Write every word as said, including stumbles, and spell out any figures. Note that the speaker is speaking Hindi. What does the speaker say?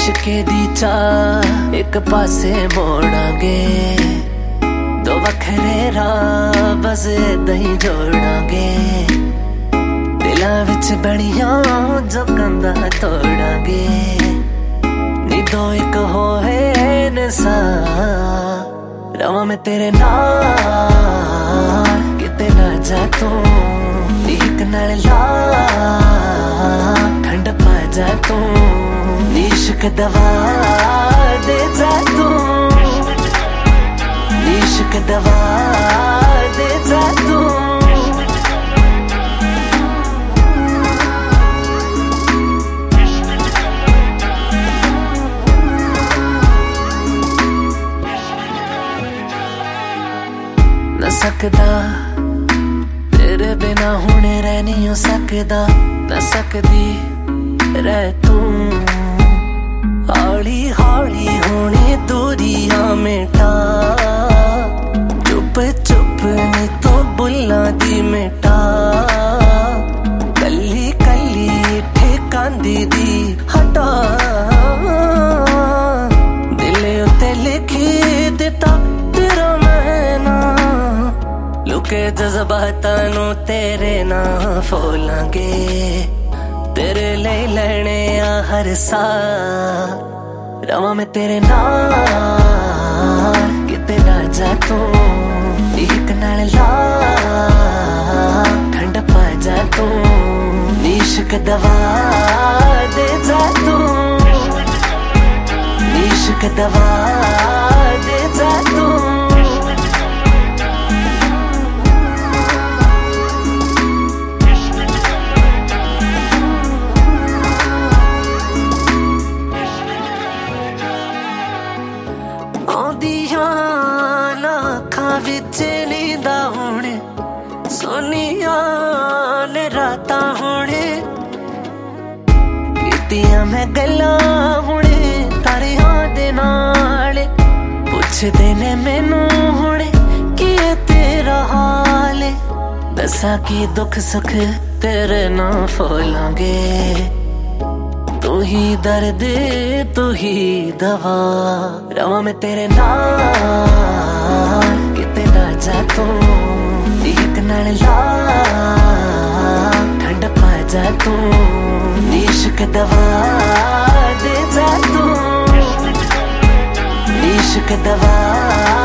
इश्के दी चाह एक पासे मोड़ांगे, दो वखरे राह बस इदां ही जोड़ांगे। दिलां विच बणियां जो कंधां तोड़ांगे, नी दो एक होए ने सा रवां मैं तेरे नाल किते ना जा तू। इक नाल ला ठंड पा जा तू, इश्क दवा दे जा तू, इश्क दवा दे जा तू। न सकदा तेरे बिना हुणे रह नहीं हो सकदा, न सकदी रह तू। हौली हौली होनी दूरियां मिटा, चुप चुप नी तो बुल्लां दी मिटा। कली कली ठिकांदी दी हटा, दिले उत्ते लिखी दिता तेरा मैना। लुके जज्बातां नू तेरे ना फोलांगे, तेरे ले लेने आ हर सा रवां मैं तेरे नाल किते ना जा तू। इक नाल ला ठंड पा जा तू, इश्क दवा दे जा तू, इश्क दवा दे जा तू। अखां विच नींदा हुणे सोनिया ने रातां हुणे, कीतियां मैं गल्लां हुणे तारियां दे नाल। पुछदे ने मैनू हुणे कि तेरा हाल, दसां की दुख सुख तेरे नाल फोलांगे। तू ही दर्द तू ही दवा, रवां मैं तेरे नाल किते ना जा तू। इक नाल ला ठंड पा जा तू, इश्क दवा दे जा तू, इश्क दवा